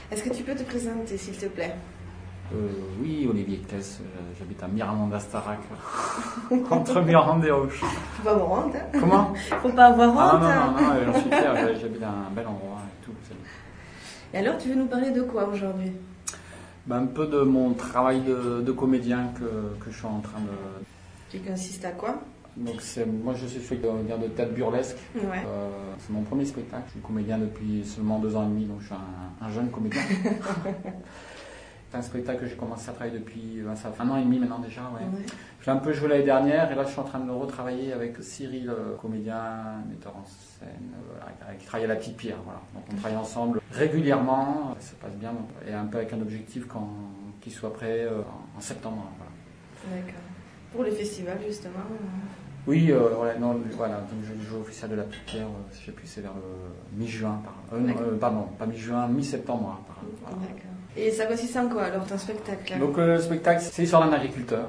Est-ce que tu peux te présenter, s'il te plaît? Oui, Olivier Claes, j'habite à Miramont-d'Astarac, entre Mirande et Auch. Faut pas avoir honte, hein? Comment? Faut pas avoir honte. Non, j'en suis fier, j'habite à un bel endroit et tout. Et alors, tu veux nous parler de quoi aujourd'hui? Un peu de mon travail de comédien que je suis en train de... Qui consiste à quoi? Donc moi je suis comédien de théâtre burlesque. Ouais. C'est mon premier spectacle. Je suis comédien depuis seulement 2 ans et demi, donc je suis un jeune comédien. C'est un spectacle que j'ai commencé à travailler depuis ça fait 1 an et demi maintenant déjà. Ouais. Ouais. J'ai un peu joué l'année dernière et là je suis en train de le retravailler avec Cyril, comédien, metteur en scène, qui travaille à la Petite Pierre. Voilà. Donc on travaille ensemble régulièrement, ça se passe bien et un peu avec un objectif qu'il soit prêt en septembre. Voilà. D'accord. Pour le festival justement. Oui, voilà, donc je joue au festival de la Petite Pierre, je ne sais plus, c'est vers le mi-juin, pardon, pas mi-juin, mi-septembre. Voilà. D'accord. Et ça consiste en quoi alors ton spectacle? Donc le spectacle, c'est l'histoire d'un agriculteur,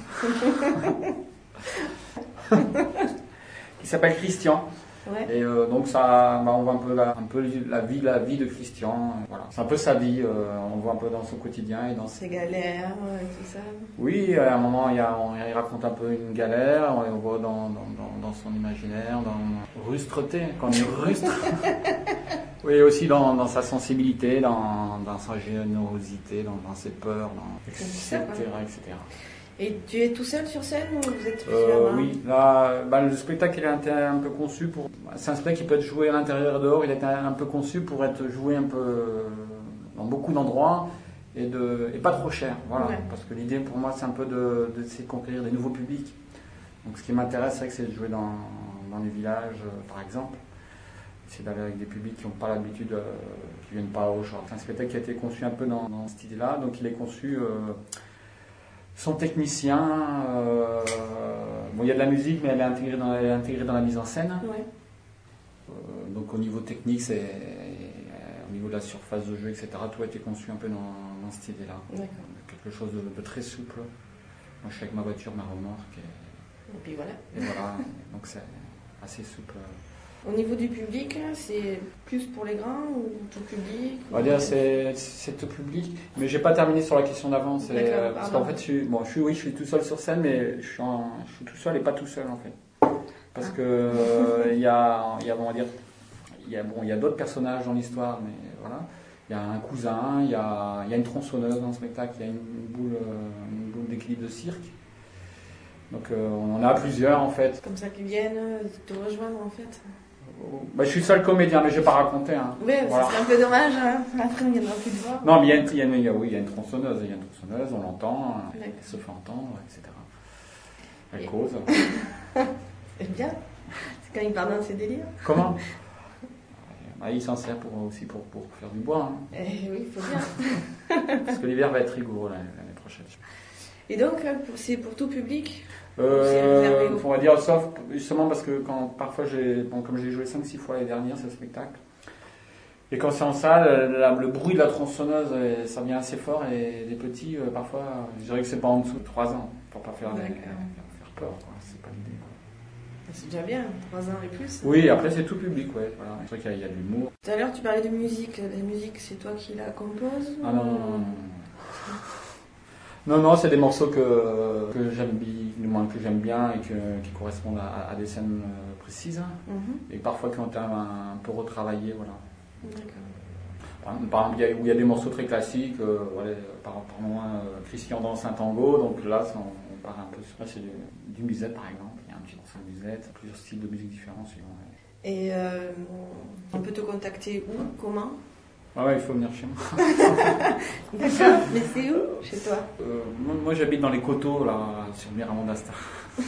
voilà. Qui s'appelle Christian. Ouais. Et donc ça, on voit un peu la vie de Christian. Voilà. C'est un peu sa vie, on voit un peu dans son quotidien et dans ses galères et tout ça. Oui, à un moment il raconte un peu une galère, on voit dans son imaginaire, dans rustreté, quand il rustre. Oui, aussi dans sa sensibilité, dans sa générosité, dans ses peurs, etc., etc. Et tu es tout seul sur scène ou vous êtes plusieurs? Oui, là, le spectacle il est un peu conçu pour... C'est un spectacle qui peut être joué à l'intérieur et dehors, il est un peu conçu pour être joué un peu dans beaucoup d'endroits et pas trop cher. Voilà. Ouais. Parce que l'idée pour moi c'est un peu d'essayer de conquérir des nouveaux publics. Donc ce qui m'intéresse c'est de jouer dans les villages par exemple. C'est d'aller avec des publics qui n'ont pas l'habitude, qui ne viennent pas au genre. C'est un spectacle qui a été conçu un peu dans cette idée-là, donc il est conçu... Son technicien, il y a de la musique, mais elle est intégrée dans la mise en scène. Ouais. Donc au niveau technique, au niveau de la surface de jeu, etc., tout a été conçu un peu dans cette idée-là. D'accord. Quelque chose de très souple. Moi, je suis avec ma voiture, ma remorque. Et puis voilà. Et voilà, donc c'est assez souple. Au niveau du public, c'est plus pour les grands ou tout public? On va dire c'est tout public, mais j'ai pas terminé sur la question d'avant. Parce qu'en fait, je suis tout seul sur scène, mais je suis tout seul et pas tout seul en fait. Parce que il y a d'autres personnages dans l'histoire, mais voilà. Il y a un cousin, il y a une tronçonneuse dans le spectacle, il y a une boule d'équilibre de cirque. Donc on en a plusieurs en fait. Comme ça qu'ils viennent te rejoindre en fait. Je suis seul comédien, mais je ne vais pas raconter. Hein. Oui, voilà. C'est un peu dommage. Hein. Après, il n'y en aura plus de voix. Non, mais il y a une tronçonneuse. Il y a une tronçonneuse, on l'entend, elle se fait entendre, etc. Elle cause. C'est bien. C'est quand il part dans ses délires. Comment? Il s'en sert aussi pour faire du bois. Hein. Oui, il faut bien. Parce que l'hiver va être rigoureux l'année prochaine. Et donc, c'est pour tout public? On va dire sauf justement parce que parfois comme j'ai joué 5-6 fois l'année dernière ce spectacle et quand c'est en salle le bruit de la tronçonneuse ça vient assez fort et les petits parfois je dirais que c'est pas en dessous de 3 ans pour pas faire peur quoi. C'est pas l'idée quoi. C'est déjà bien, 3 ans et plus. Oui, après c'est tout public, ouais. Voilà. C'est vrai qu'il y a de l'humour. Tout à l'heure tu parlais de musique, la musique c'est toi qui la composes? Ah non, c'est des morceaux que j'aime bien et qui correspondent à des scènes précises. Mm-hmm. Et parfois qui ont été un peu retravaillés, voilà. D'accord. Par exemple, il y a des morceaux très classiques, par moment, Christian danse un tango, donc là, on part un peu sur c'est du musette par exemple, il y a un petit morceau de musette, plusieurs styles de musique différents suivant. Ouais. Et on peut te contacter où, comment? Ah ouais, il faut venir chez moi. D'accord, mais c'est où chez toi? Moi j'habite dans les coteaux, là, sur Miramont-d'Astarac.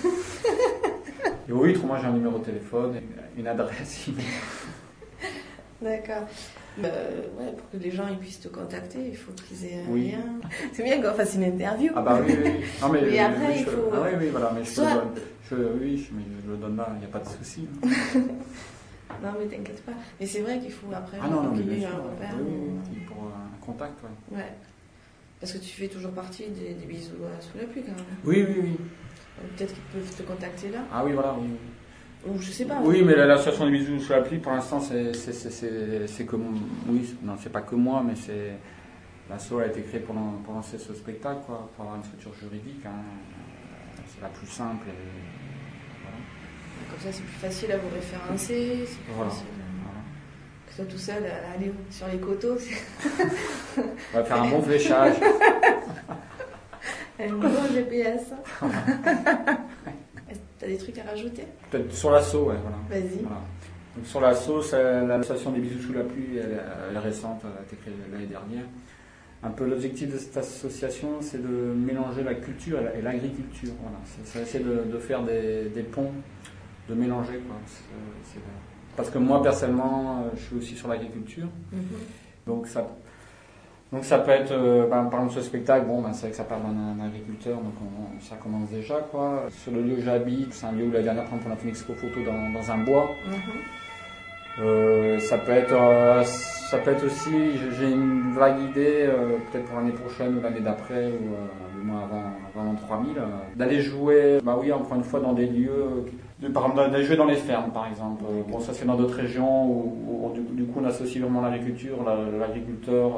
Et oui, autrement j'ai un numéro de téléphone, une adresse email. D'accord. Pour que les gens ils puissent te contacter, il faut qu'ils aient un lien. C'est bien qu'on fasse une interview. Ah bah oui. Non, mais après il faut... Ah oui, voilà, mais je le donne là, il n'y a pas de souci. Non, mais t'inquiète pas. Mais c'est vrai qu'il faut après qu'il y ait un repère. Oui, pour un contact, ouais. Ouais. Parce que tu fais toujours partie des bisous sous la pluie, quand même. Oui. Peut-être qu'ils peuvent te contacter là. Ah oui, voilà, oui. Ou je sais pas. Oui, mais l'association des bisous sous la pluie, pour l'instant, c'est que oui, non, c'est pas que moi, mais c'est l'asso a été créée pour lancer ce spectacle, quoi, pour avoir une structure juridique. Hein. C'est la plus simple. Et, voilà. Comme ça, c'est plus facile à vous référencer. C'est plus voilà. facile. Voilà. Que toi tout seul, aller sur les coteaux. On va faire un bon fléchage. Un bon GPS. T'as des trucs à rajouter? Peut-être sur l'asso, ouais, voilà. Vas-y. Voilà. Donc sur l'asso, l'association des bisous sous la pluie, elle est récente, elle a été créée l'année dernière. Un peu l'objectif de cette association, c'est de mélanger la culture et l'agriculture. Voilà. C'est essayer de faire des ponts, de mélanger, quoi. Parce que moi, personnellement, je suis aussi sur l'agriculture. Donc ça peut être, par exemple, ce spectacle, c'est vrai que ça parle d'un agriculteur, donc ça commence déjà, quoi. Sur le lieu où j'habite, c'est un lieu où la dernière fois on a fait une expo photo dans un bois. Ça peut être aussi, j'ai une vague idée, peut-être pour l'année prochaine ou l'année d'après, ou du moins avant l'an 3000, d'aller jouer, encore une fois, dans des lieux, par exemple, d'aller jouer dans les fermes, par exemple. Bon, ça c'est dans d'autres régions où du coup on associe vraiment l'agriculture, l'agriculteur,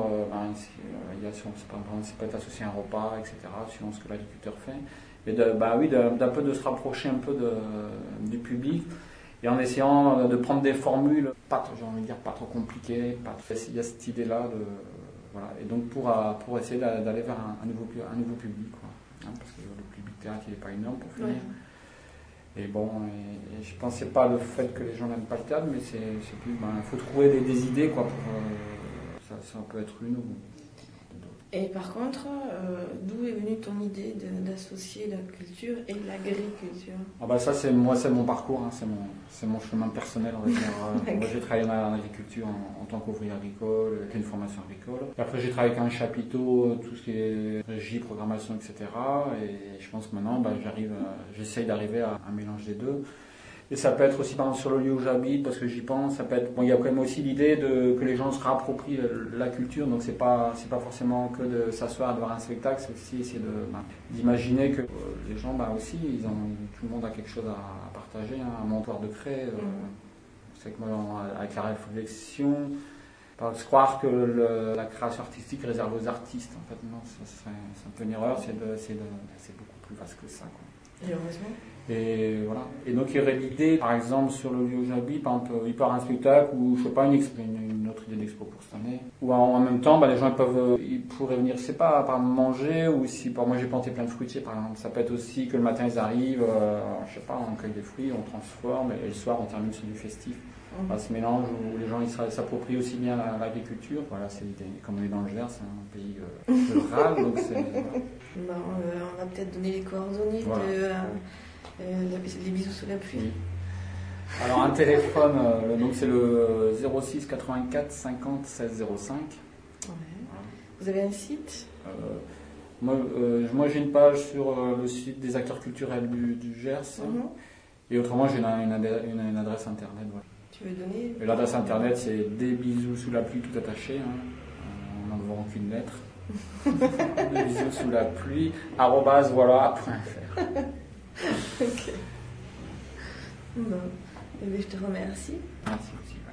ça peut être associé à un repas, etc., suivant ce que l'agriculteur fait. Et d'un peu de se rapprocher un peu du public. Et en essayant de prendre des formules, pas trop compliquées, il y a cette idée-là voilà. Et donc pour essayer d'aller vers un nouveau public, quoi. Hein, parce que le public théâtre il n'est pas énorme pour finir. Ouais. Et bon, et je pense que c'est pas le fait que les gens n'aiment pas le théâtre, mais c'est plus, il faut trouver des idées, quoi. Ça peut être une ou d'autres. Et par contre, d'où est venue ton idée d'associer la culture et l'agriculture? Ça c'est mon parcours, hein, c'est mon chemin personnel, on va dire. Moi j'ai travaillé en agriculture en tant qu'ouvrier agricole, avec une formation agricole. Et après j'ai travaillé avec un chapiteau, tout ce qui est régie, programmation, etc. Et je pense que maintenant j'essaye d'arriver à un mélange des deux. Et ça peut être aussi par exemple sur le lieu où j'habite, parce que j'y pense, ça peut être. Bon, il y a quand même aussi l'idée que les gens se réapproprient la culture, donc c'est pas forcément que de s'asseoir et de voir un spectacle, c'est aussi essayer d'imaginer que les gens aussi, tout le monde a quelque chose à partager, hein, un montoir de craie. C'est que moi, avec la réflexion, se croire que la création artistique est réservée aux artistes, en fait, non, c'est un peu une erreur, c'est beaucoup plus vaste que ça, quoi. Et heureusement. Et voilà. Et donc il y aurait l'idée, par exemple, sur le lieu où j'habite, par exemple, il peut y avoir un spectacle ou je sais pas, une autre idée d'expo pour cette année. Ou en même temps, les gens ils pourraient venir, je sais pas, par exemple, manger, ou si, moi j'ai planté plein de fruitiers, par exemple. Ça peut être aussi que le matin ils arrivent, je sais pas, on cueille des fruits, on transforme, et le soir on termine sur du festif. Ce mélange où les gens ils s'approprient aussi bien l'agriculture. Voilà, c'est l'idée. Comme on est dans le Gers, c'est un pays rural, donc c'est. On va peut-être donner les coordonnées les bisous sous la pluie. Oui. Alors un téléphone, donc c'est le 06 84 50 16 05. Ouais. Voilà. Vous avez un site? Moi j'ai une page sur le site des acteurs culturels du Gers. Et autrement j'ai une adresse internet. Voilà. Tu veux donner? Et l'adresse internet c'est des bisous sous la pluie tout attaché, hein, en n'enlevant aucune lettre. Des bisous sous la pluie @voilà.fr. Ok. Bon. Et bien, je te remercie. Merci aussi.